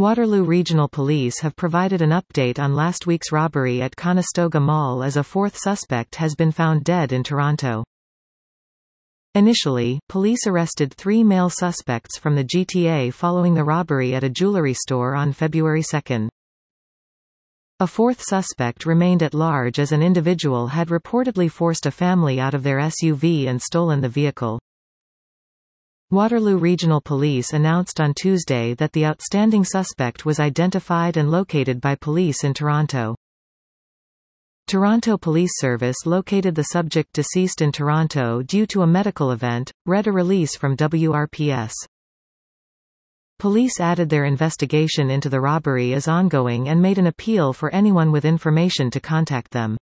Waterloo Regional Police have provided an update on last week's robbery at Conestoga Mall as a fourth suspect has been found dead in Toronto. Initially, police arrested 3 male suspects from the GTA following the robbery at a jewelry store on February 2. A fourth suspect remained at large as an individual had reportedly forced a family out of their SUV and stolen the vehicle. Waterloo Regional Police announced on Tuesday that the outstanding suspect was identified and located by police in Toronto. Toronto Police Service located the subject deceased in Toronto due to a medical event, read a release from WRPS. Police added their investigation into the robbery is ongoing and made an appeal for anyone with information to contact them.